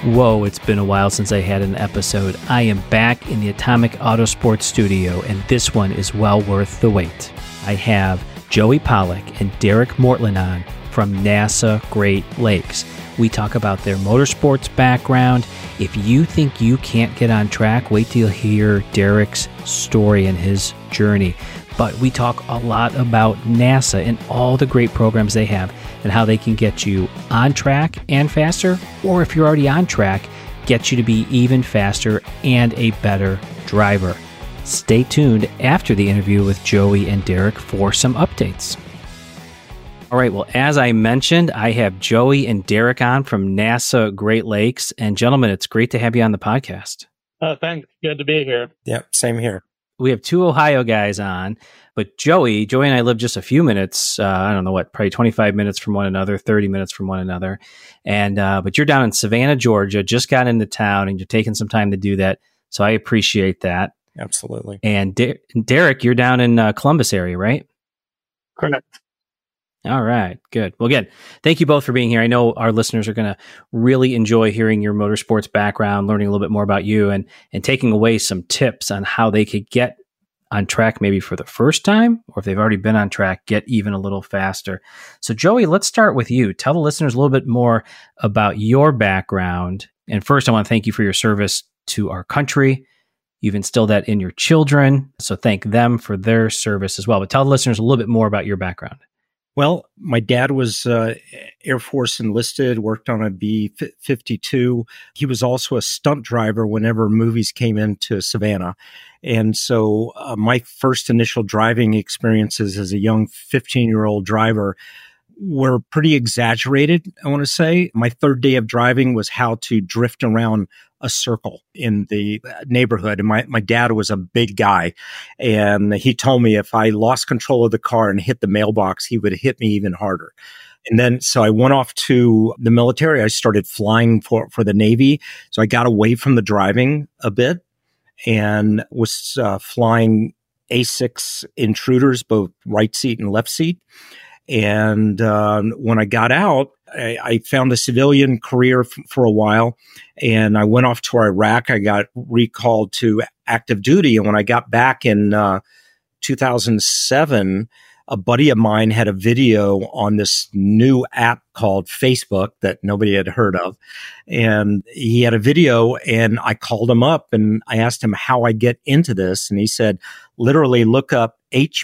Whoa, it's been a while since I had an episode. I am back in the Atomic Autosports studio, and this one is well worth the wait. I have Joey Pollack and Derek Mortland on from NASA Great Lakes. We talk about their motorsports background. If you think you can't get on track, wait till you hear Derek's story and his journey. But we talk a lot about NASA and all the great programs they have and how they can get you on track and faster, or if you're already on track, get you to be even faster and a better driver. Stay tuned after the interview with Joey and Derek for some updates. All right, well, as I mentioned, I have Joey and Derek on from NASA Great Lakes. And gentlemen, it's great to have you on the podcast. Oh, thanks. Good to be here. Yep, same here. We have two Ohio guys on, but Joey and I live just a few minutes, probably 25 minutes from one another, 30 minutes from one another. And, but you're down in Savannah, Georgia, just got into town and you're taking some time to do that. So I appreciate that. Absolutely. And Derek, you're down in Columbus area, right? Correct. All right, good. Well, again, thank you both for being here. I know our listeners are going to really enjoy hearing your motorsports background, learning a little bit more about you, and taking away some tips on how they could get on track maybe for the first time, or if they've already been on track, get even a little faster. So, Joey, let's start with you. Tell the listeners a little bit more about your background. And first, I want to thank you for your service to our country. You've instilled that in your children, so thank them for their service as well. But tell the listeners a little bit more about your background. Well, my dad was Air Force enlisted, worked on a B-52. He was also a stunt driver whenever movies came into Savannah. And so my first initial driving experiences as a young 15-year-old driver were pretty exaggerated, I want to say. My third day of driving was how to drift around a circle in the neighborhood. And my dad was a big guy. And he told me if I lost control of the car and hit the mailbox, he would hit me even harder. And then, so I went off to the military. I started flying for the Navy. So I got away from the driving a bit and was flying A6 intruders, both right seat and left seat. And when I got out, I found a civilian career for a while, and I went off to Iraq. I got recalled to active duty. And when I got back in 2007, a buddy of mine had a video on this new app called Facebook that nobody had heard of. And he had a video, and I called him up and I asked him how I get into this. And he said, literally look up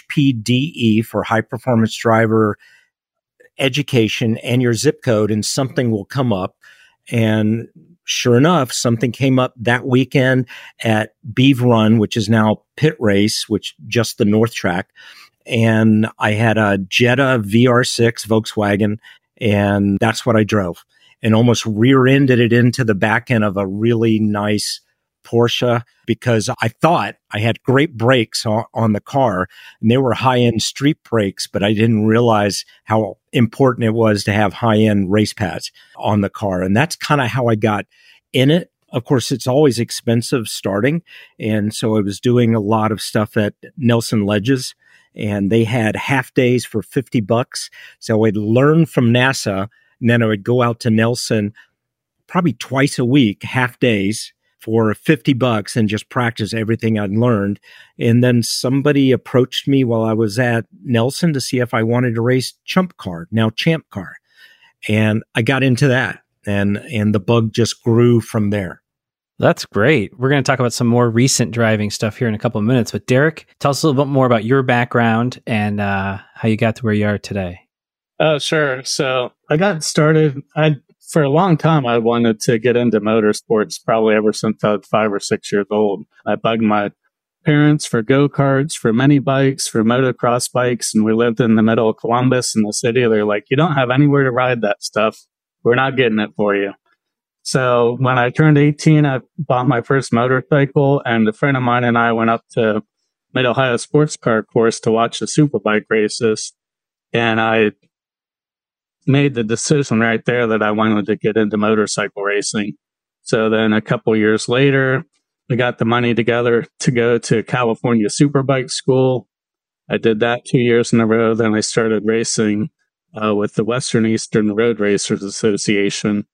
HPDE for high performance driver education and your zip code, and something will come up. And sure enough, something came up that weekend at Beeve Run, which is now Pit Race, which just the North Track. And I had a Jetta VR6 Volkswagen, and that's what I drove, and almost rear-ended it into the back end of a really nice Porsche because I thought I had great brakes on the car, and they were high-end street brakes, but I didn't realize how important it was to have high-end race pads on the car. And that's kind of how I got in it. Of course, it's always expensive starting. And so I was doing a lot of stuff at Nelson Ledges, and they had half days for $50. So I'd learn from NASA, and then I would go out to Nelson probably twice a week, half days for $50 and just practice everything I'd learned. And then somebody approached me while I was at Nelson to see if I wanted to race Chump Car, now Champ Car. And I got into that, and the bug just grew from there. That's great. We're going to talk about some more recent driving stuff here in a couple of minutes. But Derek, tell us a little bit more about your background and how you got to where you are today. Oh, sure. So I got started. For a long time, I wanted to get into motorsports, probably ever since I was 5 or 6 years old. I bugged my parents for go-karts, for mini bikes, for motocross bikes, and we lived in the middle of Columbus in the city. They're like, you don't have anywhere to ride that stuff. We're not getting it for you. So when I turned 18, I bought my first motorcycle, and a friend of mine and I went up to Mid-Ohio Sports Car Course to watch the Superbike races. And I made the decision right there that I wanted to get into motorcycle racing. So then a couple years later, we got the money together to go to California Superbike School. I did that 2 years in a row. Then I started racing with the Western Eastern Road Racers Association.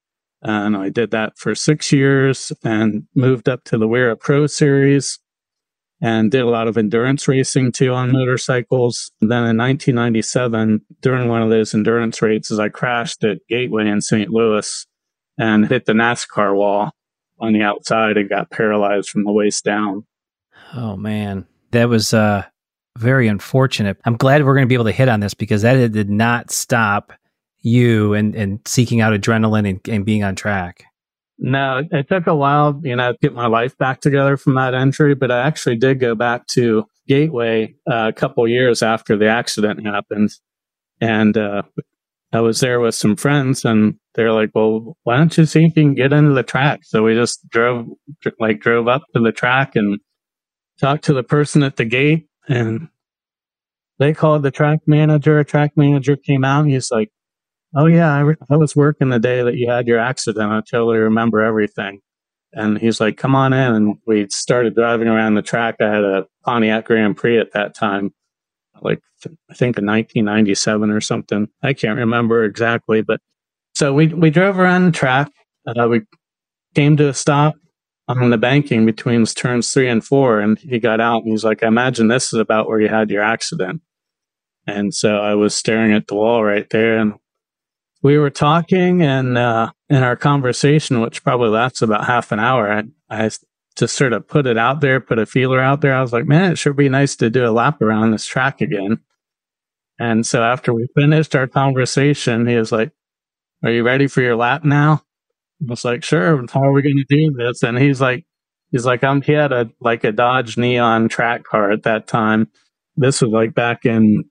And I did that for 6 years and moved up to the Wera Pro Series and did a lot of endurance racing too on motorcycles. Then in 1997, during one of those endurance races, I crashed at Gateway in St. Louis and hit the NASCAR wall on the outside and got paralyzed from the waist down. Oh, man. That was very unfortunate. I'm glad we're going to be able to hit on this because that did not stop you and seeking out adrenaline and being on track. No, it took a while, to get my life back together from that injury, but I actually did go back to Gateway a couple years after the accident happened. And I was there with some friends and they're like, well, why don't you see if you can get into the track? So we just drove up to the track and talked to the person at the gate, and they called the track manager. A track manager came out and he's like, oh yeah, I was working the day that you had your accident. I totally remember everything. And he's like, come on in. And we started driving around the track. I had a Pontiac Grand Prix at that time, I think in 1997 or something. I can't remember exactly, but so we drove around the track. We came to a stop on the banking between turns 3 and 4, and he got out and he's like, I imagine this is about where you had your accident. And so I was staring at the wall right there, and we were talking, and in our conversation, which probably lasts about half an hour, I just sort of put it out there, put a feeler out there. I was like, man, it sure be nice to do a lap around this track again. And so after we finished our conversation, he was like, are you ready for your lap now? I was like, sure. How are we going to do this? And he had a Dodge Neon track car at that time. This was like back in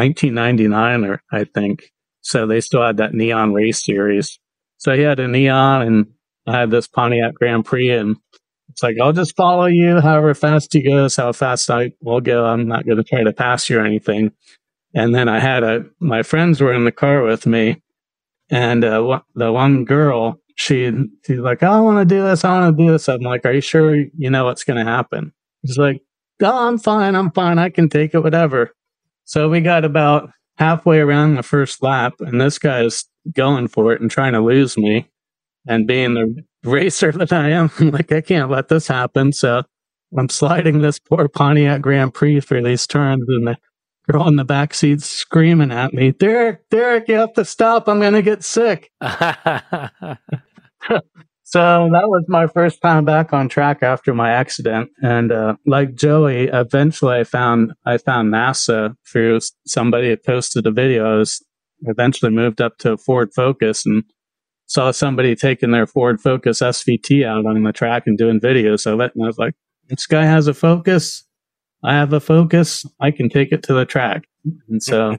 1999, or I think. So they still had that Neon race series. So he had a Neon and I had this Pontiac Grand Prix, and it's like, I'll just follow you however fast you go, how fast I will go. I'm not going to try to pass you or anything. And then I had my friends were in the car with me, and the one girl, she's like, oh, I want to do this. I'm like, are you sure you know what's going to happen? She's like, oh, I'm fine. I can take it, whatever. So we got about halfway around the first lap, and this guy is going for it and trying to lose me. And being the racer that I am, I'm like, I can't let this happen. So I'm sliding this poor Pontiac Grand Prix through these turns, and the girl in the back seat screaming at me, Derek, you have to stop. I'm going to get sick. So that was my first time back on track after my accident. And like Joey, eventually I found NASA through somebody that posted a video. I was eventually moved up to a Ford Focus and saw somebody taking their Ford Focus SVT out on the track and doing videos of it. And I was like, this guy has a Focus. I have a Focus. I can take it to the track. And so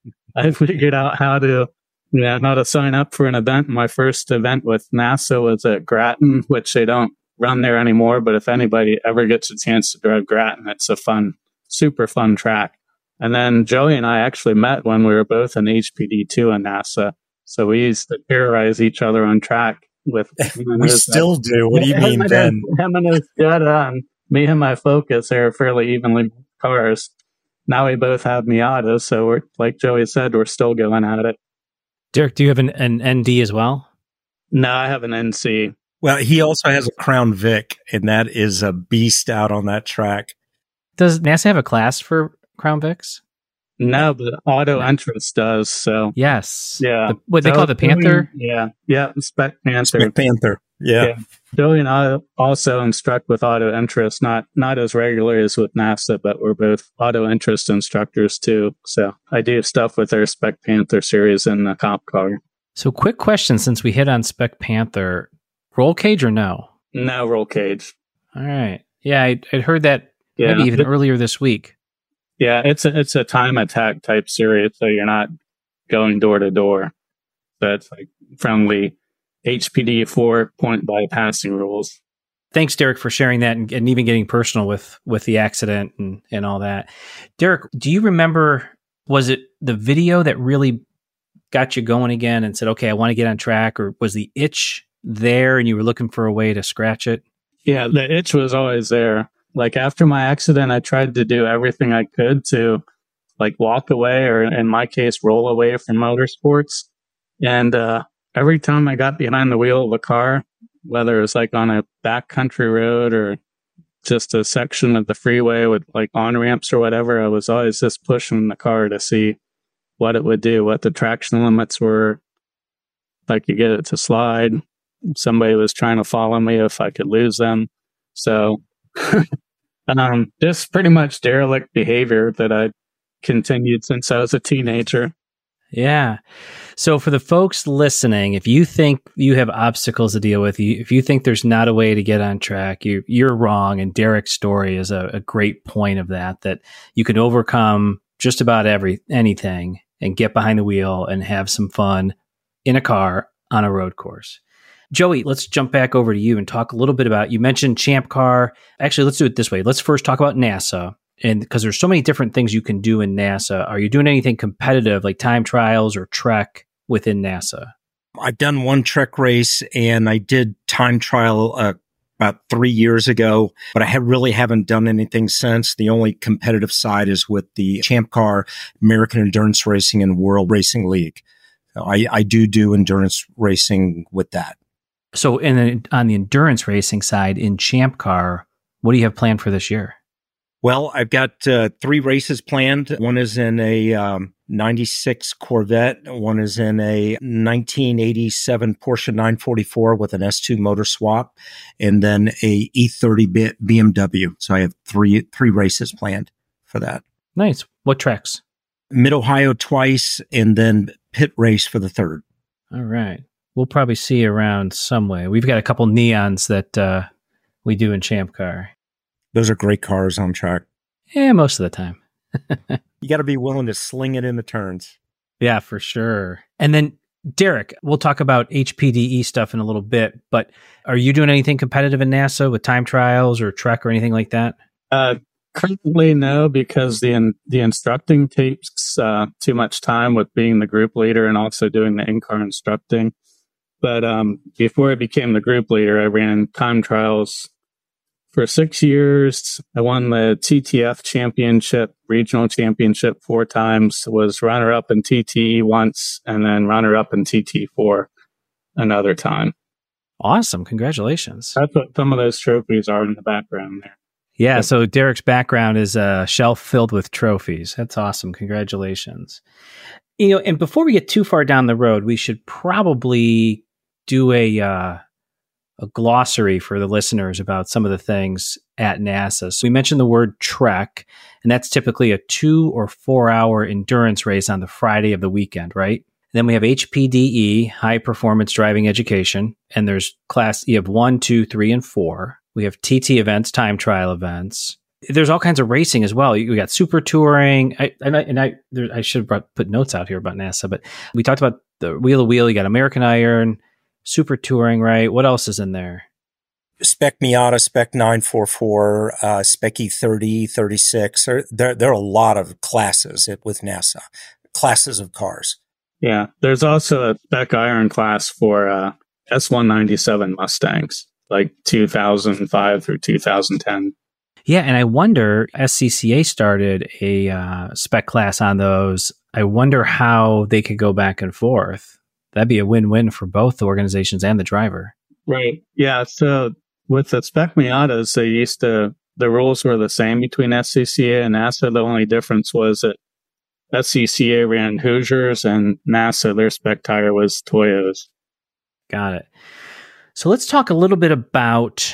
I figured out how to sign up for an event. My first event with NASA was at Grattan, which they don't run there anymore. But if anybody ever gets a chance to drive Grattan, it's a super fun track. And then Joey and I actually met when we were both in HPD2 and NASA. So we used to terrorize each other on track with. We still do. What do you mean, Ben? Him and his Jetta, and me and my Focus, they were fairly evenly cars. Now we both have Miatas, so we're, like Joey said, we're still going at it. Derek, do you have an ND as well? No, I have an NC. Well, he also has a Crown Vic, and that is a beast out on that track. Does NASA have a class for Crown Vics? No, but Auto Entrance does. So yes, yeah. What they call the Panther? Yeah, Spec Panther. Spec Panther. Yeah. Joey and I also instruct with Auto Interest, not as regularly as with NASA, but we're both Auto Interest instructors too. So I do stuff with their Spec Panther series in the comp car. So quick question, since we hit on Spec Panther, roll cage or no? No roll cage. All right. Yeah, I'd heard that maybe even earlier this week. Yeah, it's a time attack type series, so you're not going door to door. So it's like friendly HPD 4 point bypassing rules. Thanks, Derek, for sharing that and even getting personal with the accident and all that. Derek, do you remember, was it the video that really got you going again and said, okay, I want to get on track, or was the itch there and you were looking for a way to scratch it? Yeah, the itch was always there. Like after my accident, I tried to do everything I could to like walk away, or in my case, roll away from motorsports. And every time I got behind the wheel of a car, whether it was like on a backcountry road or just a section of the freeway with like on ramps or whatever, I was always just pushing the car to see what it would do, what the traction limits were, if I could get it to slide. Somebody was trying to follow me, if I could lose them. So just pretty much derelict behavior that I continued since I was a teenager. Yeah. So for the folks listening, if you think you have obstacles to deal with, if you think there's not a way to get on track, you're wrong. And Derek's story is a great point of that you can overcome just about anything and get behind the wheel and have some fun in a car on a road course. Joey, let's jump back over to you and talk a little bit about, you mentioned Champ Car. Actually, let's do it this way. Let's first talk about NASA. And because there's so many different things you can do in NASA. Are you doing anything competitive like time trials or Trek within NASA? I've done one Trek race and I did time trial about 3 years ago, but I really haven't done anything since. The only competitive side is with the Champ Car, American Endurance Racing, and World Racing League. So I do endurance racing with that. So on the endurance racing side in Champ Car, what do you have planned for this year? Well, I've got 3 races planned. One is in a 96 Corvette. One is in a 1987 Porsche 944 with an S2 motor swap, and then a E30 BMW. So I have three races planned for that. Nice. What tracks? Mid-Ohio twice, and then pit race for the third. All right. We'll probably see you around some way. We've got a couple neons that we do in Champ Car. Those are great cars on track. Yeah, most of the time. You got to be willing to sling it in the turns. Yeah, for sure. And then, Derek, we'll talk about HPDE stuff in a little bit, but are you doing anything competitive in NASA with time trials or Trek or anything like that? Currently, no, because the instructing takes too much time with being the group leader and also doing the in-car instructing. But before I became the group leader, I ran time trials for 6 years. I won the TTF championship, regional championship 4 times, was runner-up in TTE once, and then runner-up in TT4 another time. Awesome. Congratulations. That's what some of those trophies are in the background there. Yeah, so Derek's background is a shelf filled with trophies. That's awesome. Congratulations. And before we get too far down the road, we should probably do a glossary for the listeners about some of the things at NASA. So we mentioned the word Trek, and that's typically a 2 or 4 hour endurance race on the Friday of the weekend, right? And then we have HPDE, High Performance Driving Education, and there's you have 1, 2, 3, and 4. We have TT events, time trial events. There's all kinds of racing as well. We got super touring. I should have put notes out here about NASA, but we talked about the wheel to wheel. You got American Iron, super touring, right? What else is in there? Spec Miata, Spec 944, Spec E30, 36. There are a lot of classes with NASA, classes of cars. Yeah, there's also a Spec Iron class for S197 Mustangs, like 2005 through 2010. Yeah, and I wonder, SCCA started a spec class on those. I wonder how they could go back and forth. That'd be a win-win for both the organizations and the driver. Right. Yeah. So with the Spec Miatas, the rules were the same between SCCA and NASA. The only difference was that SCCA ran Hoosiers and NASA, their spec tire was Toyos. Got it. So let's talk a little bit about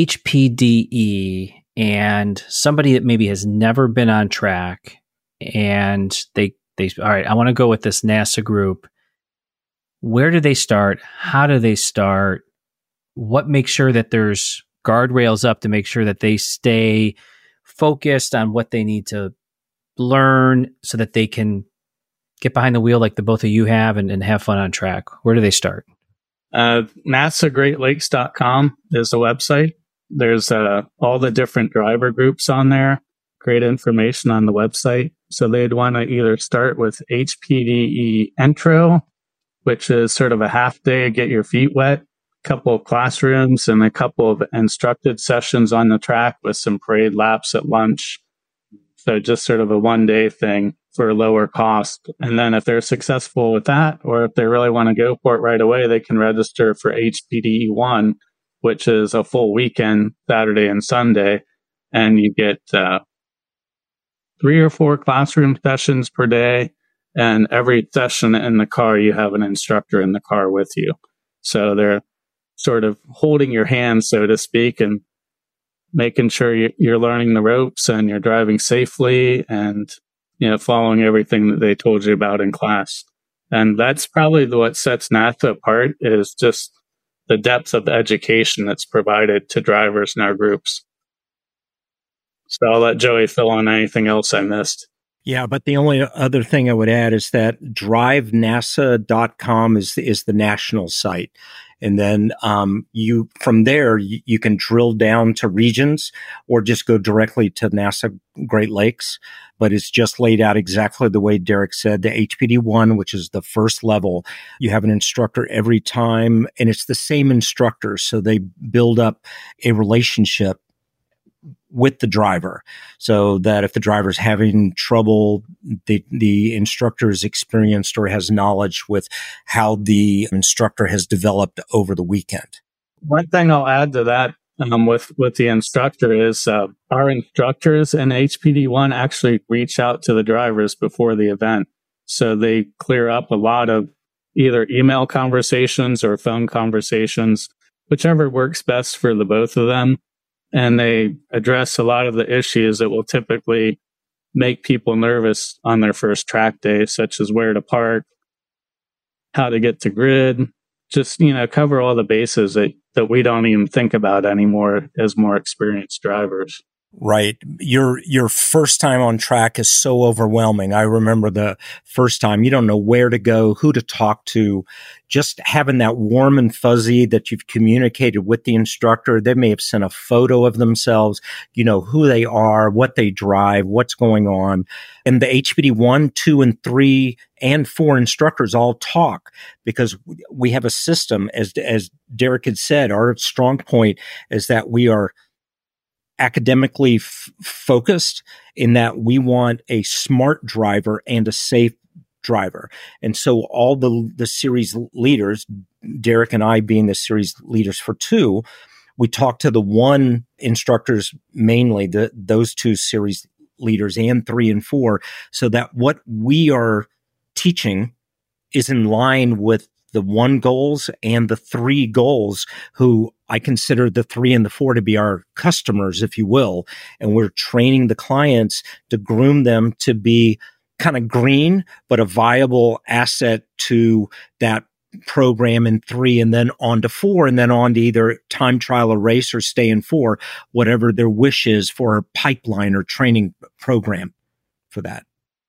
HPDE and somebody that maybe has never been on track and they all right, I want to go with this NASA group. Where do they start? How do they start? What makes sure that there's guardrails up to make sure that they stay focused on what they need to learn so that they can get behind the wheel like the both of you have and have fun on track? Where do they start? NASAGreatLakes.com is the website. There's all the different driver groups on there. Great information on the website. So they'd want to either start with HPDE Intro, which is sort of a half day, get your feet wet, a couple of classrooms and a couple of instructed sessions on the track with some parade laps at lunch. So just sort of a one-day thing. for a lower cost. And then if they're successful with that, or if they really want to go for it right away, they can register for HPDE 1, which is a full weekend, Saturday and Sunday. And you get 3 or 4 classroom sessions per day. And every session in the car, you have an instructor in the car with you. So they're sort of holding your hand, so to speak, and making sure you're learning the ropes and you're driving safely and, following everything that they told you about in class. And that's probably what sets NASA apart, is just the depth of education that's provided to drivers in our groups. So I'll let Joey fill in anything else I missed. Yeah, but the only other thing I would add is that drivenasa.com is the national site. And then from there, you can drill down to regions or just go directly to NASA Great Lakes. But it's just laid out exactly the way Derek said. The HPD1, which is the first level, you have an instructor every time, and it's the same instructor. So they build up a relationship with the driver, so that if the driver's having trouble, the instructor is experienced or has knowledge with how the instructor has developed over the weekend. One thing I'll add to that with the instructor is our instructors in HPD1 actually reach out to the drivers before the event. So they clear up a lot of either email conversations or phone conversations, whichever works best for the both of them. And they address a lot of the issues that will typically make people nervous on their first track day, such as where to park, how to get to grid, just, cover all the bases that we don't even think about anymore as more experienced drivers. Right. Your first time on track is so overwhelming. I remember the first time you don't know where to go, who to talk to, just having that warm and fuzzy that you've communicated with the instructor. They may have sent a photo of themselves, who they are, what they drive, what's going on. And the HPD 1, 2, and 3 and 4 instructors all talk, because we have a system, as Derek had said. Our strong point is that we are academically focused, in that we want a smart driver and a safe driver. And so all the series leaders, Derek and I being the series leaders for 2, we talk to the 1 instructors, mainly those 2 series leaders, and 3 and 4, so that what we are teaching is in line with the 1 goals and the 3 goals, who I consider the 3 and the 4 to be our customers, if you will. And we're training the clients to groom them to be kind of green, but a viable asset to that program in 3, and then on to 4, and then on to either time trial a race or stay in 4, whatever their wish is for a pipeline or training program for that.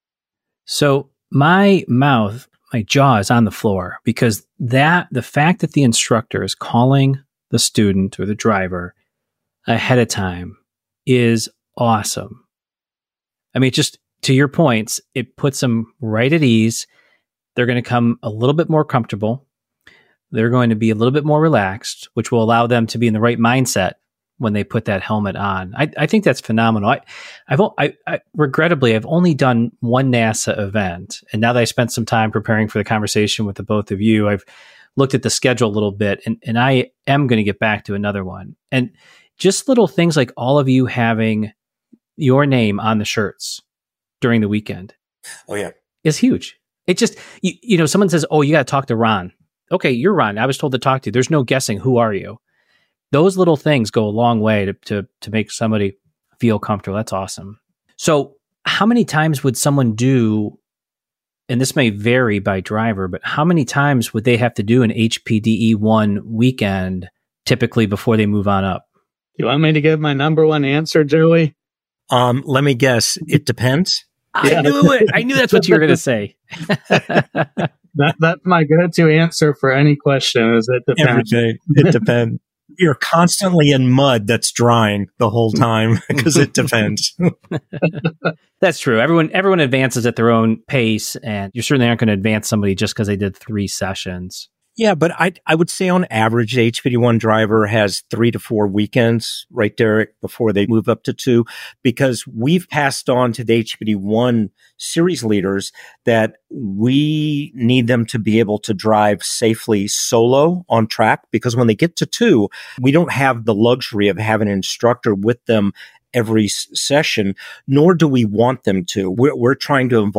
So my jaw is on the floor, because the fact that the instructor is calling the student or the driver ahead of time is awesome. I mean, just to your points, it puts them right at ease. They're going to come a little bit more comfortable. They're going to be a little bit more relaxed, which will allow them to be in the right mindset when they put that helmet on. I think that's phenomenal. I regrettably, I've only done one NASA event. And now that I spent some time preparing for the conversation with the both of you, I've looked at the schedule a little bit, and I am going to get back to another one. And just little things like all of you having your name on the shirts during the weekend. Oh, yeah. Is huge. It just, someone says, oh, you got to talk to Ron. Okay, you're Ron. I was told to talk to you. There's no guessing. Who are you? Those little things go a long way to make somebody feel comfortable. That's awesome. So how many times would someone do, and this may vary by driver, but how many times would they have to do an HPDE 1 weekend typically before they move on up? You want me to give my number one answer, Joey? Let me guess. It depends. I knew it. I knew that's what you were going to say. That's my go-to answer for any question, is it depends. Every day. It depends. You're constantly in mud that's drying the whole time, because it depends. That's true. Everyone advances at their own pace, and you certainly aren't going to advance somebody just because they did 3 sessions. Yeah, but I would say on average, the HPD1 driver has 3 to 4 weekends, right, Derek, before they move up to 2, because we've passed on to the HPD1 series leaders that we need them to be able to drive safely solo on track, because when they get to 2, we don't have the luxury of having an instructor with them every session, nor do we want them to. We're trying to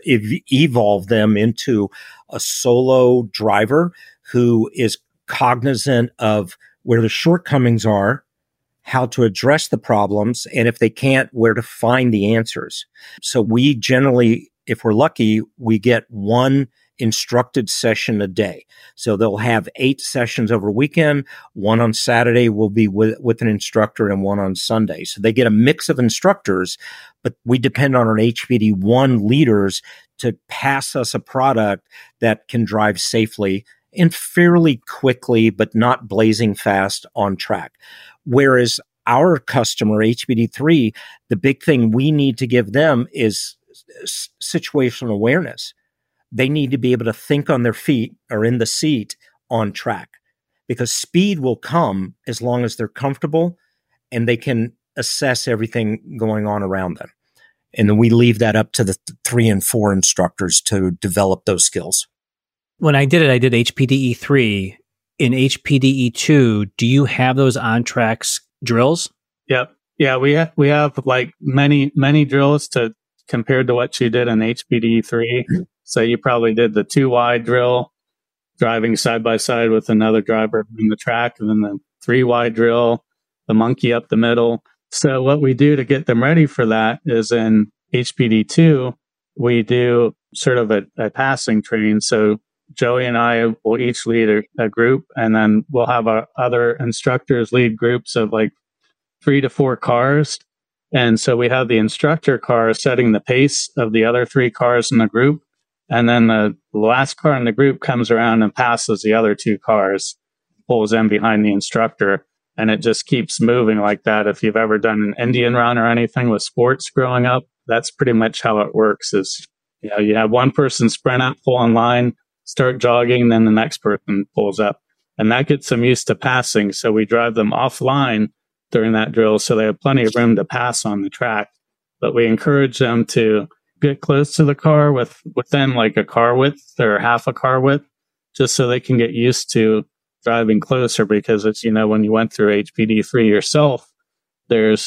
evolve them into a solo driver who is cognizant of where the shortcomings are, how to address the problems, and if they can't, where to find the answers. So we generally, if we're lucky, we get one instructed session a day. So they'll have 8 sessions over a weekend. One on Saturday will be with an instructor and one on Sunday. So they get a mix of instructors, but we depend on our HPD1 leaders to pass us a product that can drive safely and fairly quickly, but not blazing fast on track. Whereas our customer, HPD3, the big thing we need to give them is situational awareness. They need to be able to think on their feet or in the seat on track, because speed will come as long as they're comfortable and they can assess everything going on around them. And then we leave that up to the 3 and 4 instructors to develop those skills. When I did HPDE 3. In HPDE 2, do you have those on tracks drills? Yep. Yeah, we have like many drills to compared to what you did in HPDE 3. So you probably did the 2 wide drill, driving side by side with another driver in the track, and then the 3 wide drill, the monkey up the middle. So what we do to get them ready for that is in HPDE 2, we do sort of a passing train. So Joey and I will each lead a group, and then we'll have our other instructors lead groups of like 3 to 4 cars. And so we have the instructor car setting the pace of the other 3 cars in the group. And then the last car in the group comes around and passes the other 2 cars, pulls in behind the instructor. And it just keeps moving like that. If you've ever done an Indian run or anything with sports growing up, that's pretty much how it works. Is, you know, you have one person sprint up, pull in line, start jogging, then the next person pulls up. And that gets them used to passing. So we drive them offline during that drill so they have plenty of room to pass on the track. But we encourage them to get close to the car within like a car width or half a car width, just so they can get used to driving closer, because it's, you know, when you went through HPDE 3 yourself, there's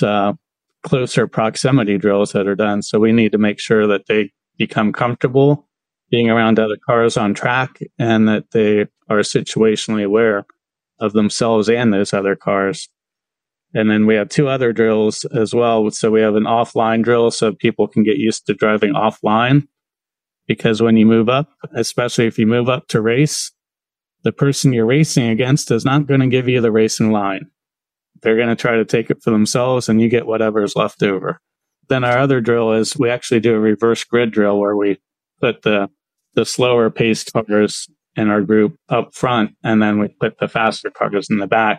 closer proximity drills that are done. So we need to make sure that they become comfortable being around other cars on track and that they are situationally aware of themselves and those other cars. And then we have 2 other drills as well. So we have an offline drill so people can get used to driving offline, because when you move up, especially if you move up to race, the person you're racing against is not going to give you the racing line. They're going to try to take it for themselves and you get whatever's left over. Then our other drill is we actually do a reverse grid drill where we put the slower paced cars in our group up front, and then we put the faster cars in the back.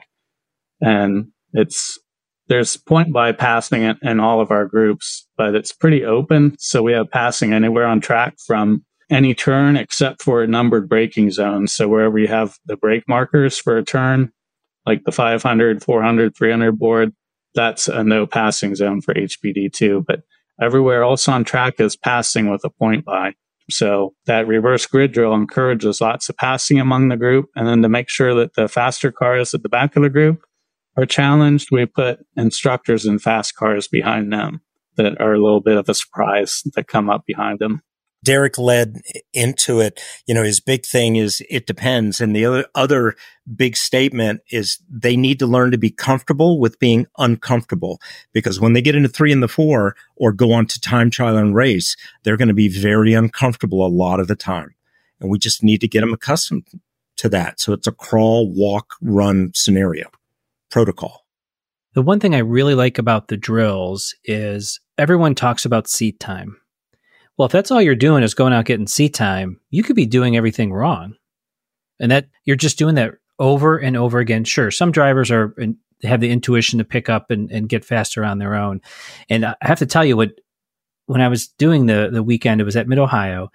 And there's point by passing it in all of our groups, but it's pretty open. So we have passing anywhere on track from any turn except for numbered braking zones. So wherever you have the brake markers for a turn, like the 500, 400, 300 board, that's a no passing zone for HPDE2. But everywhere else on track is passing with a point by. So that reverse grid drill encourages lots of passing among the group. And then to make sure that the faster cars at the back of the group are challenged, we put instructors in fast cars behind them that are a little bit of a surprise that come up behind them. Derek led into it. You know, his big thing is it depends. And the other big statement is they need to learn to be comfortable with being uncomfortable, because when they get into 3 and the 4 or go on to time trial and race, they're going to be very uncomfortable a lot of the time. And we just need to get them accustomed to that. So it's a crawl, walk, run scenario protocol. The one thing I really like about the drills is everyone talks about seat time. Well, if that's all you're doing is going out getting seat time, you could be doing everything wrong. And that you're just doing that over and over again. Sure, some drivers have the intuition to pick up and get faster on their own. And I have to tell you, when I was doing the weekend, it was at Mid-Ohio,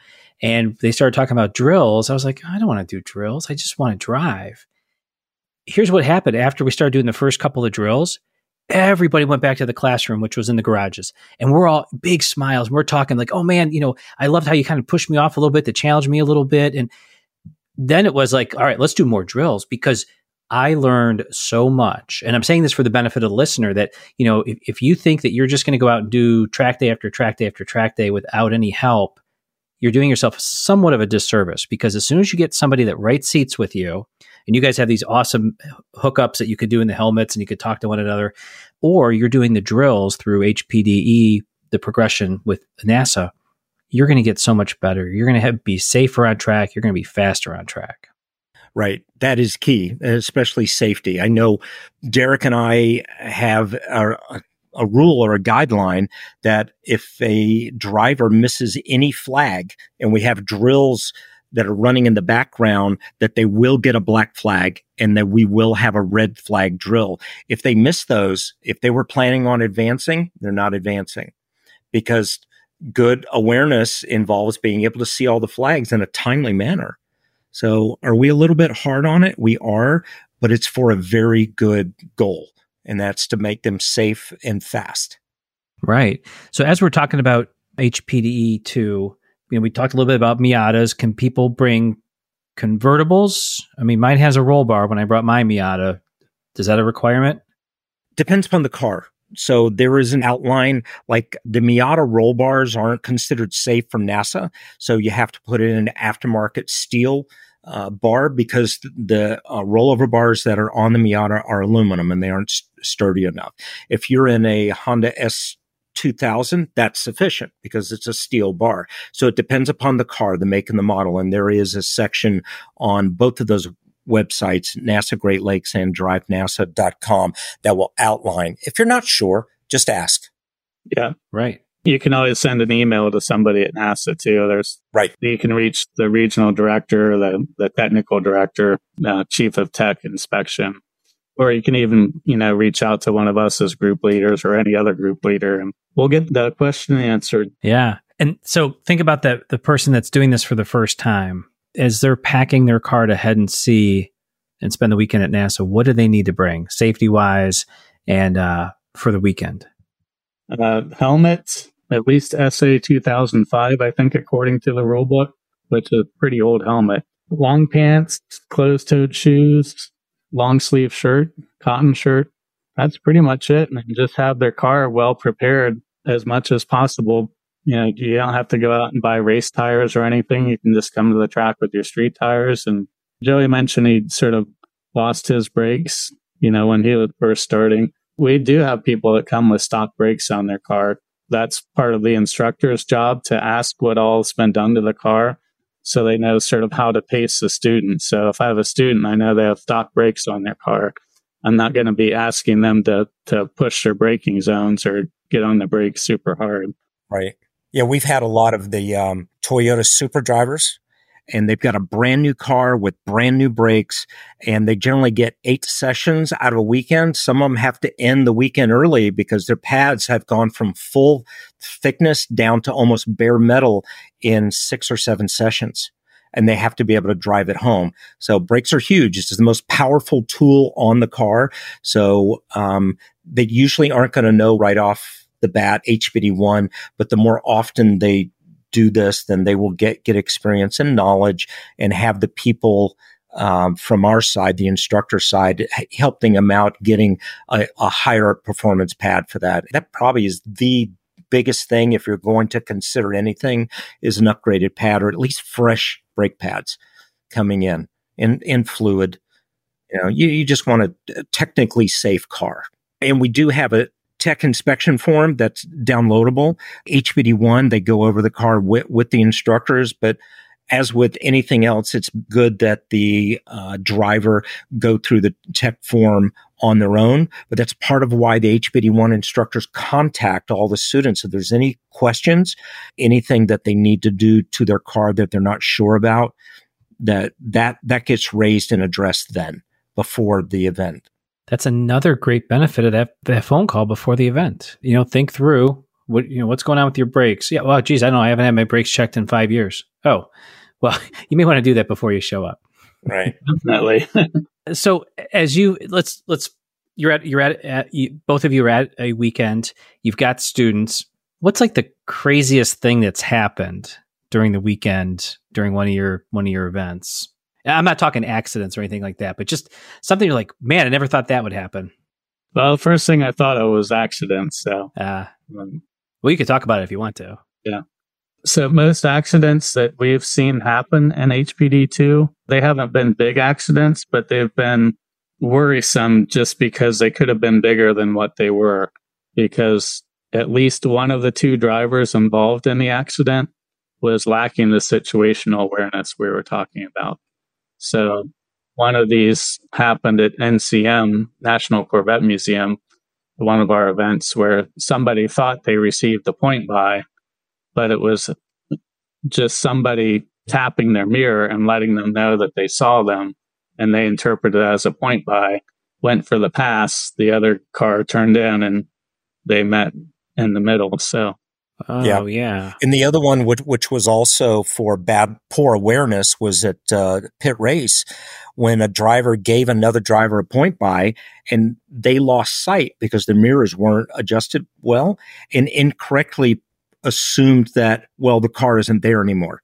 And they started talking about drills. I was like, I don't want to do drills. I just want to drive. Here's what happened after we started doing the first couple of drills. Everybody went back to the classroom, which was in the garages. And we're all big smiles. We're talking like, oh man, I loved how you kind of pushed me off a little bit to challenge me a little bit. And then it was like, all right, let's do more drills, because I learned so much. And I'm saying this for the benefit of the listener that, if you think that you're just going to go out and do track day after track day after track day without any help, you're doing yourself somewhat of a disservice, because as soon as you get somebody that right seats with you, and you guys have these awesome hookups that you could do in the helmets and you could talk to one another, or you're doing the drills through HPDE, the progression with NASA, you're going to get so much better. You're going to be safer on track. You're going to be faster on track. Right. That is key, especially safety. I know Derek and I have a rule or a guideline that if a driver misses any flag, and we have drills that are running in the background, that they will get a black flag and that we will have a red flag drill. If they miss those, if they were planning on advancing, they're not advancing, because good awareness involves being able to see all the flags in a timely manner. So are we a little bit hard on it? We are, but it's for a very good goal, and that's to make them safe and fast. Right. So as we're talking about HPDE 2, we talked a little bit about Miatas. Can people bring convertibles? I mean, mine has a roll bar. When I brought my Miata, is that a requirement? Depends upon the car. So there is an outline, like the Miata roll bars aren't considered safe from NASA. So you have to put in an aftermarket steel bar, because the rollover bars that are on the Miata are aluminum and they aren't sturdy enough. If you're in a Honda S2000, that's sufficient because it's a steel bar. So it depends upon the car, the make and the model. And there is a section on both of those websites, NASA Great Lakes and drivenasa.com, that will outline. If you're not sure, just ask. Yeah. Right. You can always send an email to somebody at NASA too. You can reach the regional director, the technical director, chief of tech inspection, or you can even, reach out to one of us as group leaders or any other group leader, and we'll get the question answered. Yeah. And so think about the person that's doing this for the first time. As they're packing their car to head and see and spend the weekend at NASA, what do they need to bring safety-wise and for the weekend? Helmets, at least SA 2005, I think, according to the rule book, which is a pretty old helmet. Long pants, closed-toed shoes, long sleeve shirt, cotton shirt. That's pretty much it. And just have their car well prepared as much as possible. You don't have to go out and buy race tires or anything. You can just come to the track with your street tires. And Joey mentioned he sort of lost his brakes, when he was first starting. We do have people that come with stock brakes on their car. That's part of the instructor's job, to ask what all's been done to the car so they know sort of how to pace the student. So if I have a student, I know they have stock brakes on their car. I'm not going to be asking them to push their braking zones or get on the brakes super hard. Right. Yeah, we've had a lot of the Toyota Super drivers, and they've got a brand new car with brand new brakes, and they generally get 8 sessions out of a weekend. Some of them have to end the weekend early because their pads have gone from full thickness down to almost bare metal in 6 or 7 sessions, and they have to be able to drive it home. So brakes are huge. It's the most powerful tool on the car. So they usually aren't going to know right off the bat HPD1, but the more often they do this, then they will get experience and knowledge and have the people from our side, the instructor side, helping them out getting a higher performance pad for that. That probably is the biggest thing if you're going to consider anything, is an upgraded pad, or at least fresh brake pads coming in fluid. You just want a technically safe car. And we do have a tech inspection form that's downloadable. HPD1, they go over the car with the instructors, but as with anything else, it's good that the driver go through the tech form on their own. But that's part of why the HPD1 instructors contact all the students. If there's any questions, anything that they need to do to their car that they're not sure about, that gets raised and addressed then before the event. That's another great benefit of that phone call before the event. Think through what's going on with your brakes? Yeah, well, geez, I don't know. I haven't had my brakes checked in 5 years. Oh, well, you may want to do that before you show up. Right. Definitely. So as both of you are at a weekend, you've got students. What's like the craziest thing that's happened during the weekend, during one of your events? I'm not talking accidents or anything like that, but just something you're like, man, I never thought that would happen. Well, the first thing I thought of was accidents. So, well, you could talk about it if you want to. Yeah. So most accidents that we've seen happen in HPD2, they haven't been big accidents, but they've been worrisome just because they could have been bigger than what they were, because at least one of the two drivers involved in the accident was lacking the situational awareness we were talking about. So one of these happened at NCM, National Corvette Museum, one of our events, where somebody thought they received a point buy, but it was just somebody tapping their mirror and letting them know that they saw them, and they interpreted it as a point buy, went for the pass, the other car turned in, and they met in the middle. So, yeah. And the other one, which was also for poor awareness, was at pit race when a driver gave another driver a point buy, and they lost sight because the mirrors weren't adjusted well, and incorrectly assumed that, well, the car isn't there anymore.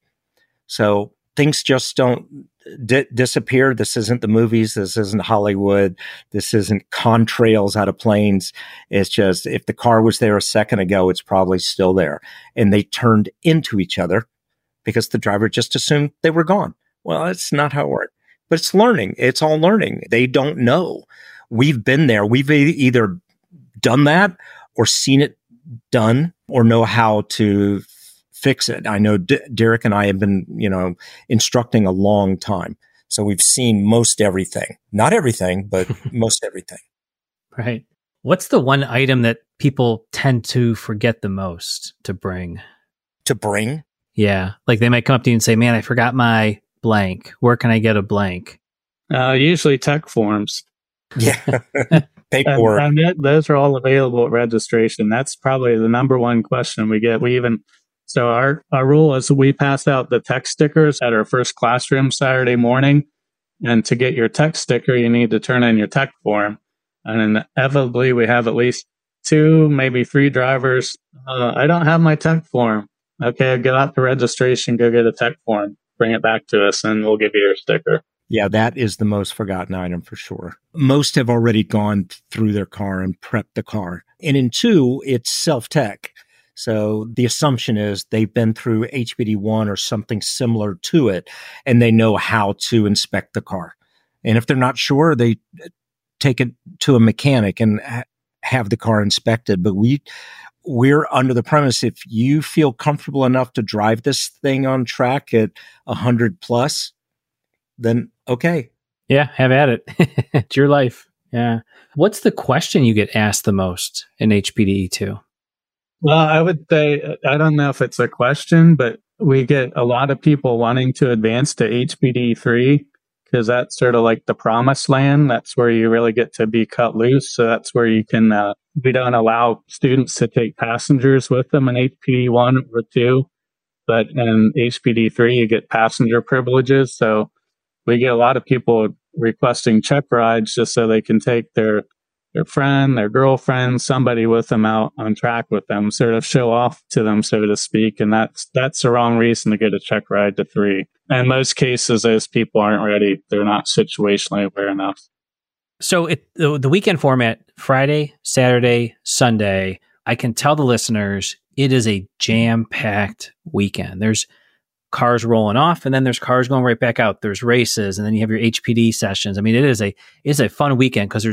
So things just don't disappear. This isn't the movies. This isn't Hollywood. This isn't contrails out of planes. It's just, if the car was there a second ago, it's probably still there. And they turned into each other because the driver just assumed they were gone. Well, that's not how it works. But it's learning. It's all learning. They don't know. We've been there. We've either done that or seen it done or know how to fix it. I know Derek and I have been, instructing a long time. So we've seen most everything. Not everything, but most everything. Right. What's the one item that people tend to forget the most to bring? To bring? Yeah. Like they might come up to you and say, man, I forgot my blank. Where can I get a blank? Usually tech forms. Yeah. Paperwork. And those are all available at registration. That's probably the number one question we get. So our rule is we pass out the tech stickers at our first classroom Saturday morning. And to get your tech sticker, you need to turn in your tech form. And inevitably, we have at least 2, maybe 3 drivers. I don't have my tech form. Okay, get out the registration, go get a tech form, bring it back to us, and we'll give you your sticker. Yeah, that is the most forgotten item for sure. Most have already gone through their car and prepped the car. And in 2, it's self-tech. So the assumption is they've been through HPD1 or something similar to it, and they know how to inspect the car. And if they're not sure, they take it to a mechanic and have the car inspected. But we're under the premise, if you feel comfortable enough to drive this thing on track at 100 plus, then okay. Yeah, have at it. It's your life. Yeah. What's the question you get asked the most in HPDE2? Well, I would say, I don't know if it's a question, but we get a lot of people wanting to advance to HPD3 because that's sort of like the promised land. That's where you really get to be cut loose. So that's where you can, we don't allow students to take passengers with them in HPD1 or 2, but in HPD3, you get passenger privileges. So we get a lot of people requesting check rides just so they can take their friend, their girlfriend, somebody with them out on track with them, sort of show off to them, so to speak. And that's the wrong reason to get a check ride to 3. In most cases, those people aren't ready. They're not situationally aware enough. So the weekend format, Friday, Saturday, Sunday, I can tell the listeners it is a jam-packed weekend. There's cars rolling off, and then there's cars going right back out. There's races, and then you have your HPD sessions. I mean, it's a fun weekend because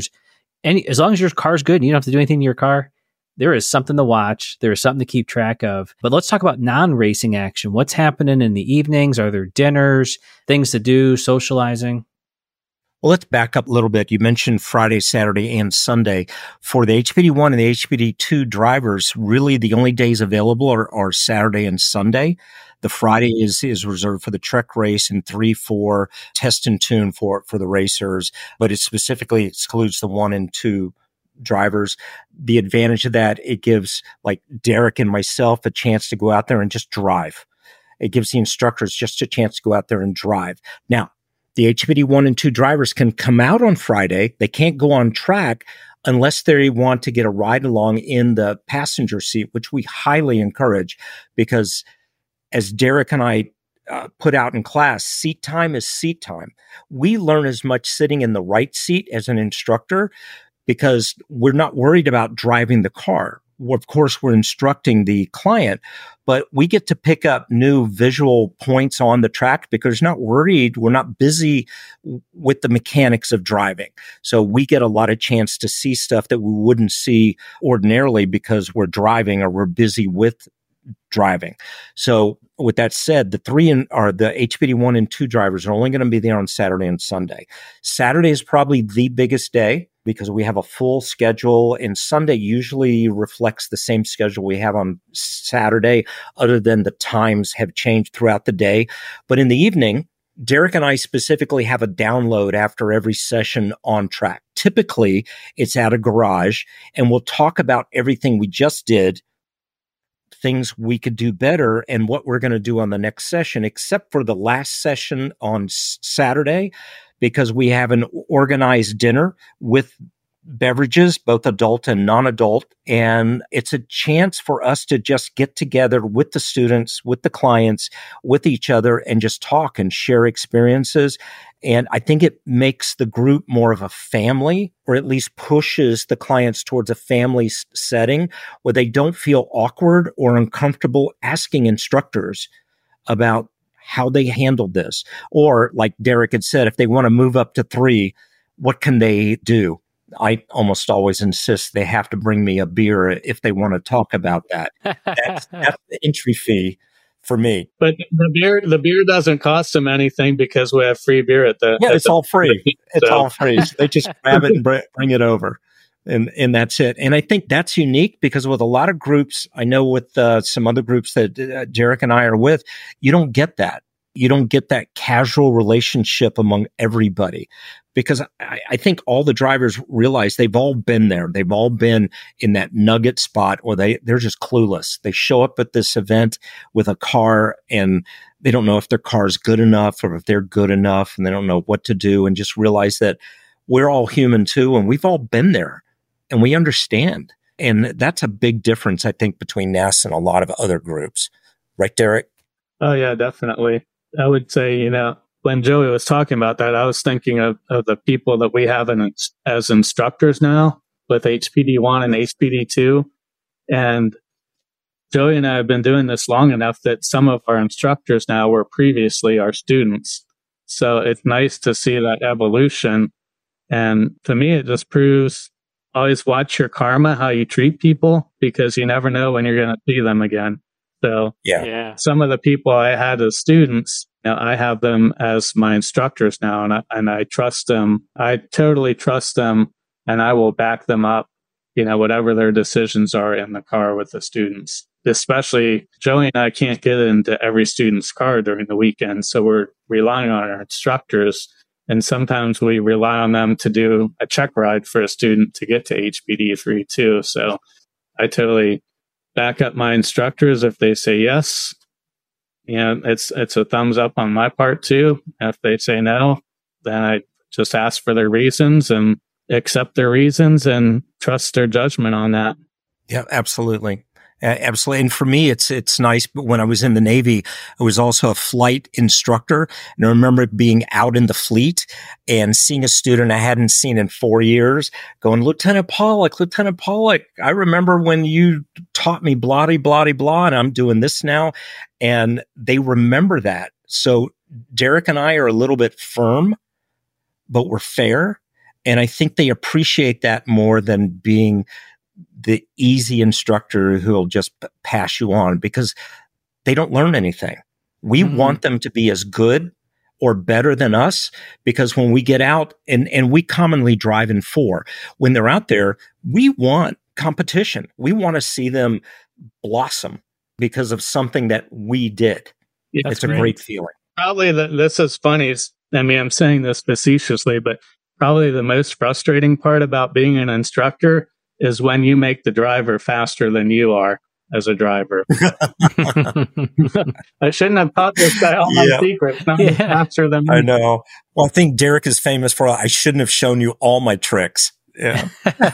as long as your car's good and you don't have to do anything to your car, there is something to watch. There is something to keep track of. But let's talk about non-racing action. What's happening in the evenings? Are there dinners, things to do, socializing? Well, let's back up a little bit. You mentioned Friday, Saturday, and Sunday. For the HPD1 and the HPD2 drivers, really the only days available are Saturday and Sunday. The Friday is reserved for the Trek race, and 3-4 test and tune for the racers, but it specifically excludes the 1 and 2 drivers. The advantage of that, it gives like Derek and myself a chance to go out there and just drive. It gives the instructors just a chance to go out there and drive. Now, the HPD 1 and 2 drivers can come out on Friday. They can't go on track unless they want to get a ride along in the passenger seat, which we highly encourage because as Derek and I put out in class, seat time is seat time. We learn as much sitting in the right seat as an instructor because we're not worried about driving the car. Of course, we're instructing the client, but we get to pick up new visual points on the track because we're not worried. We're not busy with the mechanics of driving. So we get a lot of chance to see stuff that we wouldn't see ordinarily because we're driving or we're busy with driving. So with that said, the HPD 1 and 2 drivers are only going to be there on Saturday and Sunday. Saturday is probably the biggest day because we have a full schedule, and Sunday usually reflects the same schedule we have on Saturday, other than the times have changed throughout the day. But in the evening, Derek and I specifically have a download after every session on track. Typically, it's at a garage, and we'll talk about everything we just did, things we could do better, and what we're going to do on the next session, except for the last session on Saturday, because we have an organized dinner with beverages, both adult and non-adult. And it's a chance for us to just get together with the students, with the clients, with each other, and just talk and share experiences. And I think it makes the group more of a family, or at least pushes the clients towards a family setting where they don't feel awkward or uncomfortable asking instructors about how they handled this. Or like Derek had said, if they want to move up to 3, what can they do? I almost always insist they have to bring me a beer if they want to talk about that. That's the entry fee for me. But the beer doesn't cost them anything because we have free beer at the. Yeah, it's all free. It's so. all free. So they just grab it and bring it over. And that's it. And I think that's unique because with a lot of groups, I know with some other groups that Derek and I are with, you don't get that. You don't get that casual relationship among everybody because I think all the drivers realize they've all been there. They've all been in that nugget spot where they're just clueless. They show up at this event with a car and they don't know if their car is good enough or if they're good enough, and they don't know what to do, and just realize that we're all human too. And we've all been there and we understand. And that's a big difference, I think, between NAS and a lot of other groups. Right, Derek? Oh, yeah, definitely. I would say, when Joey was talking about that, I was thinking of the people that we have as instructors now with HPD 1 and HPD 2. And Joey and I have been doing this long enough that some of our instructors now were previously our students. So it's nice to see that evolution. And to me, it just proves always watch your karma, how you treat people, because you never know when you're going to see them again. So some of the people I had as students, I have them as my instructors now, and I trust them. I totally trust them, and I will back them up, whatever their decisions are in the car with the students. Especially Joey and I can't get into every student's car during the weekend, so we're relying on our instructors. And sometimes we rely on them to do a check ride for a student to get to HPD 3 too. So I totally back up my instructors if they say yes. It's a thumbs up on my part too. If they say no, then I just ask for their reasons and accept their reasons and trust their judgment on that. Yeah, absolutely. Absolutely. And for me, it's nice. But when I was in the Navy, I was also a flight instructor. And I remember being out in the fleet and seeing a student I hadn't seen in 4 years going, Lieutenant Pollock, I remember when you taught me blah, blah, blah, and I'm doing this now. And they remember that. So Derek and I are a little bit firm, but we're fair. And I think they appreciate that more than being the easy instructor who'll just pass you on, because they don't learn anything. We want them to be as good or better than us, because when we get out, and we commonly drive in 4, when they're out there, we want competition. We want to see them blossom because of something that we did. It's a great feeling. Probably this is funny. I'm saying this facetiously, but probably the most frustrating part about being an instructor is when you make the driver faster than you are as a driver. I shouldn't have taught this guy all my secrets. Now he's faster than me. I know. Well, I think Derek is famous for, I shouldn't have shown you all my tricks. Yeah.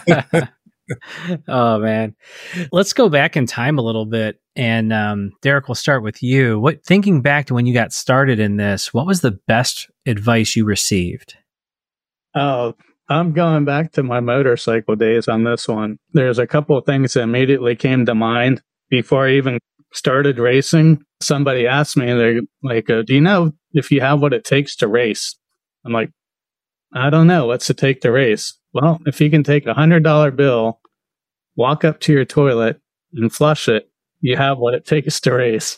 Oh, man. Let's go back in time a little bit. And Derek, we'll start with you. Thinking back to when you got started in this, what was the best advice you received? Oh, I'm going back to my motorcycle days on this one. There's a couple of things that immediately came to mind before I even started racing. Somebody asked me, they're like, do you know if you have what it takes to race? I'm like, I don't know. What's it take to race? Well, if you can take $100 bill, walk up to your toilet and flush it, you have what it takes to race.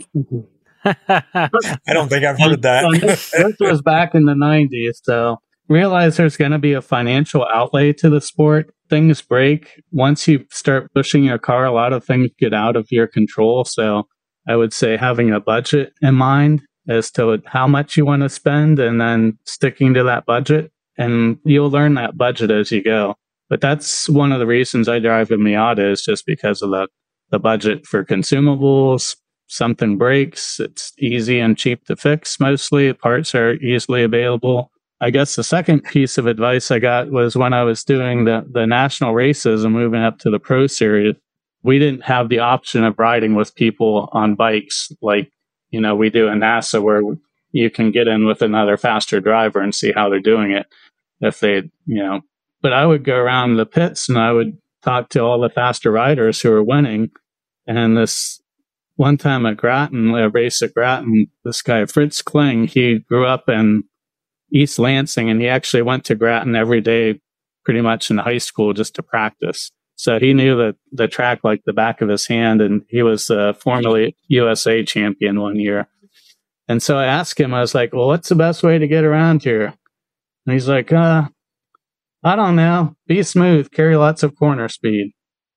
I don't think I've heard that. This was back in the 90s, so realize there's going to be a financial outlay to the sport. Things break. Once you start pushing your car, a lot of things get out of your control. So I would say having a budget in mind as to how much you want to spend and then sticking to that budget. And you'll learn that budget as you go. But that's one of the reasons I drive a Miata is just because of the budget for consumables. Something breaks, it's easy and cheap to fix mostly. Parts are easily available. I guess the second piece of advice I got was when I was doing the national races and moving up to the Pro Series, we didn't have the option of riding with people on bikes like, we do in NASA where you can get in with another faster driver and see how they're doing it. If they, but I would go around the pits and I would talk to all the faster riders who were winning. And this one time at Grattan, a race at Grattan, this guy, Fritz Kling, he grew up in East Lansing, and he actually went to Grattan every day, pretty much in high school, just to practice. So he knew the track like the back of his hand, and he was formerly USA champion one year. And so I asked him, I was like, well, what's the best way to get around here? And he's like, I don't know. Be smooth, carry lots of corner speed.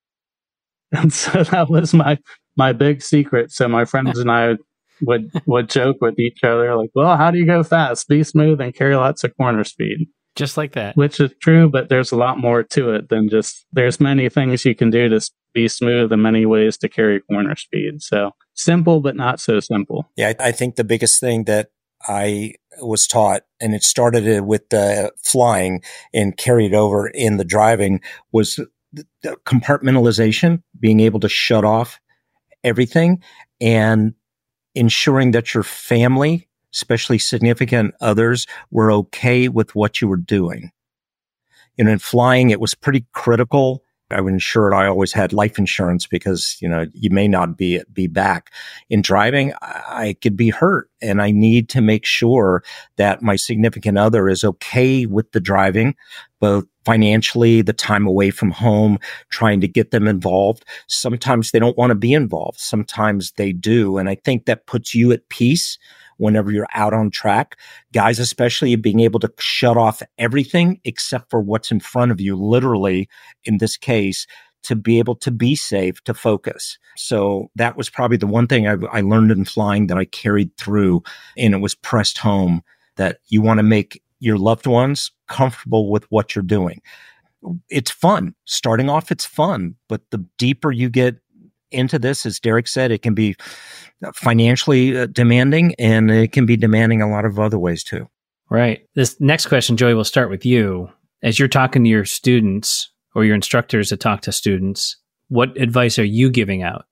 And so that was my big secret. So my friends and I would joke with each other like, well, how do you go fast? Be smooth and carry lots of corner speed. Just like that. Which is true, but there's a lot more to it than just, there's many things you can do to be smooth and many ways to carry corner speed. So simple, but not so simple. Yeah, I think the biggest thing that I was taught, and it started with the flying and carried over in the driving, was the compartmentalization, being able to shut off everything and ensuring that your family, especially significant others, were okay with what you were doing. In flying, it was pretty critical. I would ensure I always had life insurance because, you may not be back. In driving, I could be hurt, and I need to make sure that my significant other is okay with the driving, both financially, the time away from home, trying to get them involved. Sometimes they don't want to be involved. Sometimes they do. And I think that puts you at peace whenever you're out on track. Guys, especially being able to shut off everything except for what's in front of you, literally, in this case, to be able to be safe, to focus. So that was probably the one thing I learned in flying that I carried through, and it was pressed home that you want to make your loved ones comfortable with what you're doing. It's fun. Starting off, it's fun, but the deeper you get into this, as Derek said, it can be financially demanding, and it can be demanding a lot of other ways too. Right. This next question, Joey, will start with you. As you're talking to your students or your instructors that talk to students, what advice are you giving out?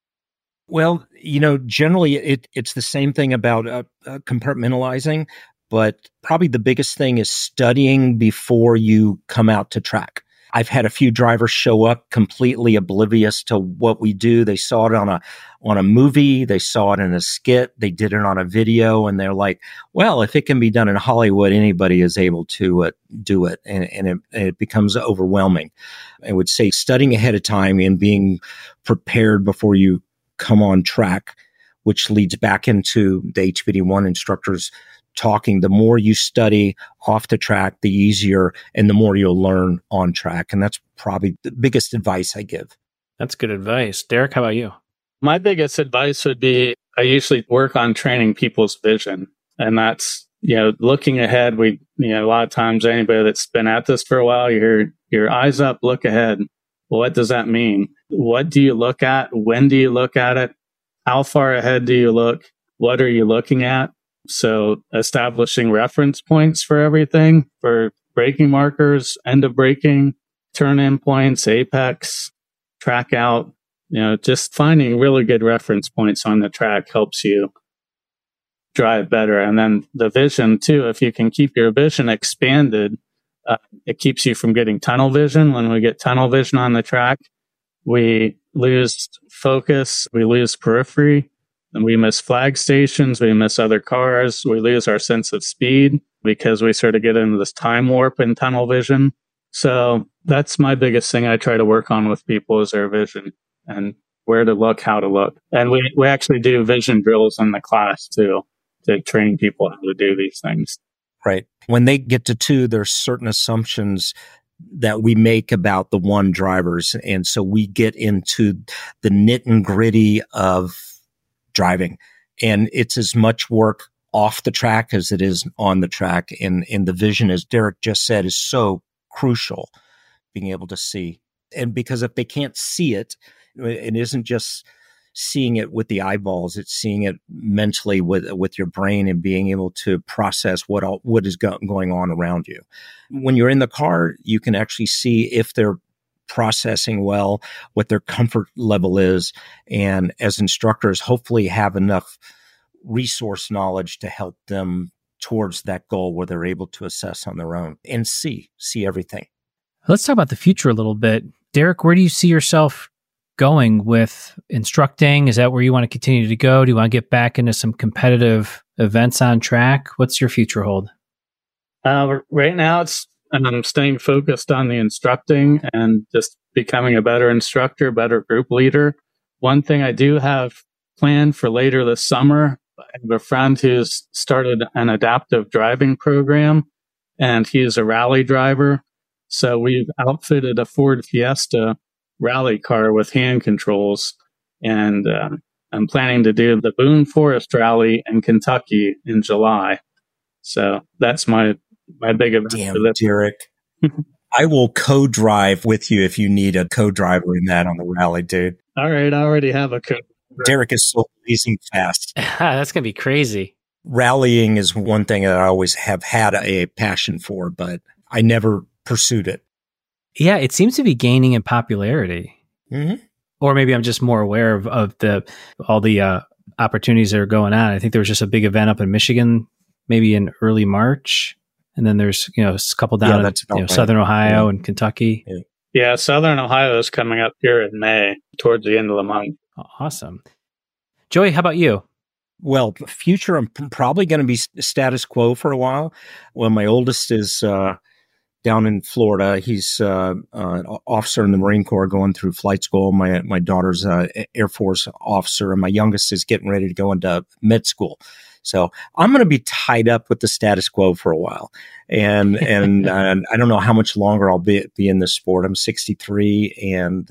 Well, generally it's the same thing about compartmentalizing, but probably the biggest thing is studying before you come out to track. I've had a few drivers show up completely oblivious to what we do. They saw it on a movie. They saw it in a skit. They did it on a video, and they're like, well, if it can be done in Hollywood, anybody is able to do it. And it becomes overwhelming. I would say studying ahead of time and being prepared before you come on track, which leads back into the HPD1 instructors talking. The more you study off the track, the easier and the more you'll learn on track. And that's probably the biggest advice I give. That's good advice. Derek, how about you? My biggest advice would be I usually work on training people's vision. And that's looking ahead, a lot of times anybody that's been at this for a while, you hear your eyes up, look ahead. Well, what does that mean? What do you look at? When do you look at it? How far ahead do you look? What are you looking at? So establishing reference points for everything, for braking markers, end of braking, turn in points, apex, track out, just finding really good reference points on the track helps you drive better. And then the vision too, if you can keep your vision expanded, it keeps you from getting tunnel vision. When we get tunnel vision on the track, we lose focus, we lose periphery, and we miss flag stations, we miss other cars, we lose our sense of speed because we sort of get into this time warp in tunnel vision. So that's my biggest thing I try to work on with people is their vision and where to look, how to look. And we actually do vision drills in the class too to train people how to do these things. Right. When they get to 2, there's certain assumptions that we make about the 1 drivers. And so we get into the nit and gritty of driving. And it's as much work off the track as it is on the track. And the vision, as Derek just said, is so crucial, being able to see. And because if they can't see it, it isn't just seeing it with the eyeballs, it's seeing it mentally with your brain and being able to process what is going on around you. When you're in the car, you can actually see if they're processing well, what their comfort level is, and as instructors, hopefully have enough resource knowledge to help them towards that goal where they're able to assess on their own and see everything. Let's talk about the future a little bit. Derek, where do you see yourself going with instructing? Is that where you want to continue to go? Do you want to get back into some competitive events on track? What's your future hold? Right now, I'm staying focused on the instructing and just becoming a better instructor, better group leader. One thing I do have planned for later this summer, I have a friend who's started an adaptive driving program, and he's a rally driver. So we've outfitted a Ford Fiesta rally car with hand controls, and I'm planning to do the Boone Forest Rally in Kentucky in July. So that's my big event. Damn, Derek. I will co-drive with you if you need a co-driver in that on the rally, dude. All right, I already have a co-driver. Derek is so amazing fast. That's going to be crazy. Rallying is one thing that I always have had a passion for, but I never pursued it. Yeah, it seems to be gaining in popularity. Mm-hmm. Or maybe I'm just more aware of all the opportunities that are going on. I think there was just a big event up in Michigan, maybe in early March. And then there's, a couple down in Southern Ohio and Kentucky. Yeah, Southern Ohio is coming up here in May, towards the end of the month. Awesome. Joey, how about you? Well, future, I'm probably going to be status quo for a while. Well, my oldest is down in Florida. He's an officer in the Marine Corps going through flight school. My daughter's an Air Force officer, and my youngest is getting ready to go into med school. So I'm going to be tied up with the status quo for a while. And I don't know how much longer I'll be in this sport. I'm 63 and,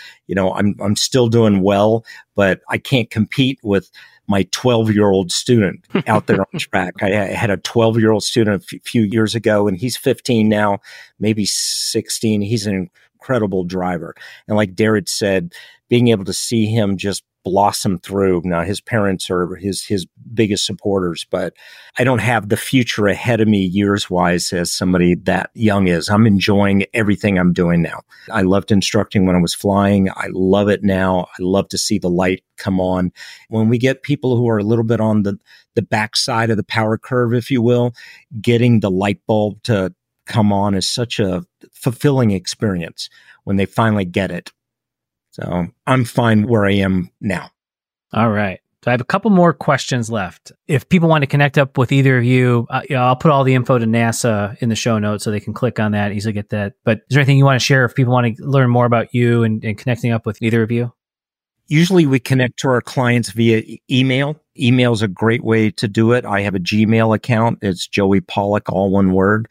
I'm still doing well, but I can't compete with my 12-year-old student out there on track. I had a 12-year-old student a few years ago, and he's 15 now, maybe 16. He's an incredible driver. And like Derek said, being able to see him just blossom through. Now, his parents are his biggest supporters, but I don't have the future ahead of me years-wise as somebody that young is. I'm enjoying everything I'm doing now. I loved instructing when I was flying. I love it now. I love to see the light come on. When we get people who are a little bit on the backside of the power curve, if you will, getting the light bulb to come on is such a fulfilling experience when they finally get it. So I'm fine where I am now. All right. So I have a couple more questions left. If people want to connect up with either of you, I'll put all the info to NASA in the show notes so they can click on that, easily get that. But is there anything you want to share if people want to learn more about you and connecting up with either of you? Usually we connect to our clients via email. Email is a great way to do it. I have a Gmail account. It's Joey Pollak, all one word,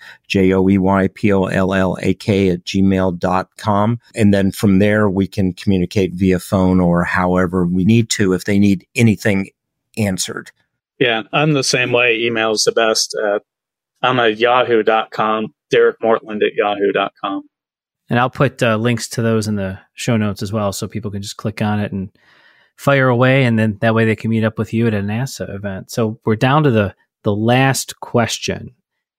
JoeyPollak@gmail.com. And then from there, we can communicate via phone or however we need to if they need anything answered. Yeah, I'm the same way. Email's the best. I'm at yahoo.com, DerekMortland@yahoo.com. And I'll put links to those in the show notes as well, so people can just click on it and fire away, and then that way they can meet up with you at a NASA event. So we're down to the last question.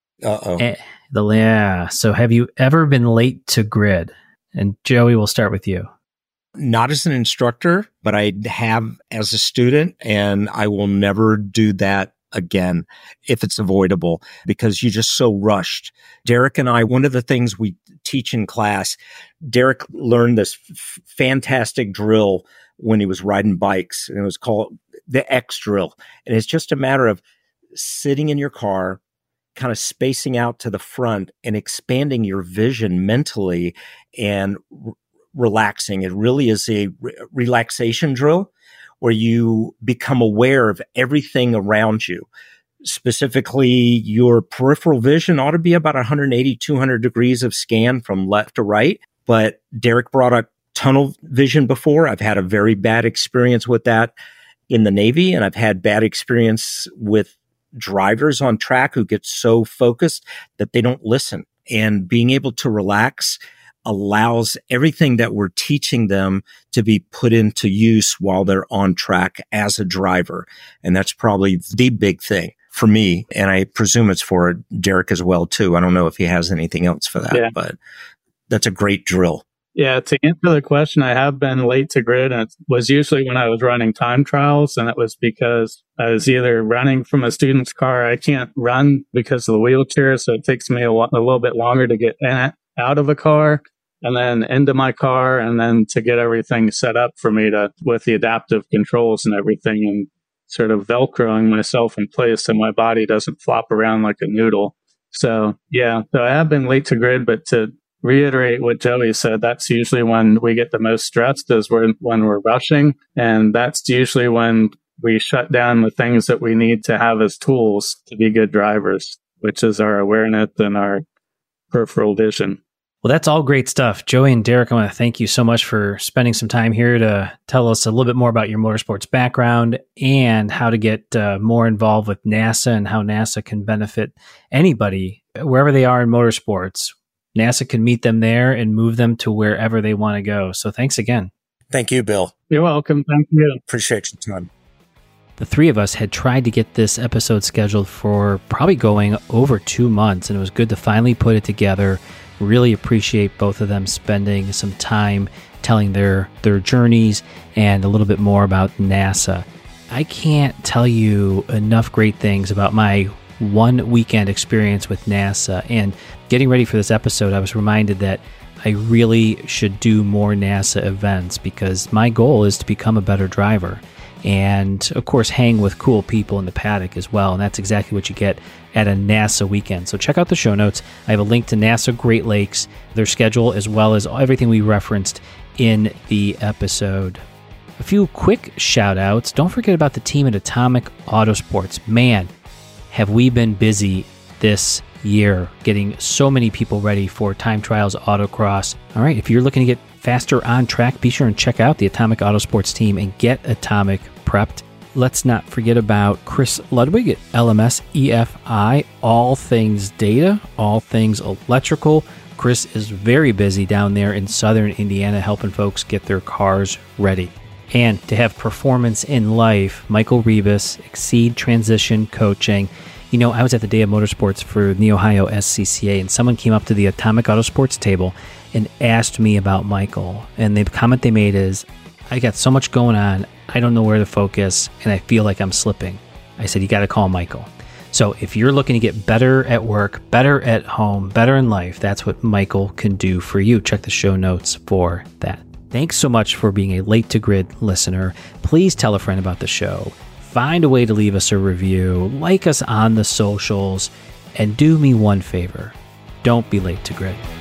So have you ever been late to grid? And Joey, we'll start with you. Not as an instructor, but I have as a student, and I will never do that again if it's avoidable, because you're just so rushed. Derek and I, one of the things we teach in class, Derek learned this fantastic drill when he was riding bikes, and it was called the X drill. And it's just a matter of sitting in your car, kind of spacing out to the front and expanding your vision mentally and relaxing. It really is a relaxation drill where you become aware of everything around you. Specifically, your peripheral vision ought to be about 180, 200 degrees of scan from left to right. But Derek brought up tunnel vision before. I've had a very bad experience with that in the Navy, and I've had bad experience with drivers on track who get so focused that they don't listen. And being able to relax allows everything that we're teaching them to be put into use while they're on track as a driver. And that's probably the big thing for me. And I presume it's for Derek as well, too. I don't know if he has anything else for that, but that's a great drill. Yeah, to answer the question, I have been late to grid, and it was usually when I was running time trials, and it was because I was either running from a student's car. I can't run because of the wheelchair, so it takes me a little bit longer to get out of a car and then into my car, and then to get everything set up for me with the adaptive controls and everything, and sort of Velcroing myself in place so my body doesn't flop around like a noodle. So I have been late to grid, but to reiterate what Joey said, that's usually when we get the most stressed, is when we're rushing. And that's usually when we shut down the things that we need to have as tools to be good drivers, which is our awareness and our peripheral vision. Well, that's all great stuff. Joey and Derek, I want to thank you so much for spending some time here to tell us a little bit more about your motorsports background and how to get more involved with NASA and how NASA can benefit anybody, wherever they are in motorsports. NASA can meet them there and move them to wherever they want to go. So thanks again. Thank you, Bill. You're welcome. Thank you. Appreciate your time. The three of us had tried to get this episode scheduled for probably going over 2 months, and it was good to finally put it together. Really appreciate both of them spending some time telling their journeys and a little bit more about NASA. I can't tell you enough great things about my one weekend experience with NASA, and getting ready for this episode, I was reminded that I really should do more NASA events because my goal is to become a better driver and, of course, hang with cool people in the paddock as well, and that's exactly what you get at a NASA weekend. So check out the show notes. I have a link to NASA Great Lakes, their schedule, as well as everything we referenced in the episode. A few quick shout-outs. Don't forget about the team at Atomic Autosports. Man, have we been busy this year getting so many people ready for Time Trials Autocross. All right, if you're looking to get faster on track, be sure and check out the Atomic Autosports team and get Atomic prepped. Let's not forget about Chris Ludwig at LMS EFI, all things data, all things electrical. Chris is very busy down there in southern Indiana helping folks get their cars ready. And to have performance in life, Michael Rebus, Exceed Transition Coaching. You know, I was at the Day of Motorsports for the Ohio SCCA, and someone came up to the Atomic Autosports table and asked me about Michael. And the comment they made is, I got so much going on, I don't know where to focus, and I feel like I'm slipping. I said, you got to call Michael. So if you're looking to get better at work, better at home, better in life, that's what Michael can do for you. Check the show notes for that. Thanks so much for being a Late to Grid listener. Please tell a friend about the show. Find a way to leave us a review, like us on the socials, and do me one favor. Don't be late to grid.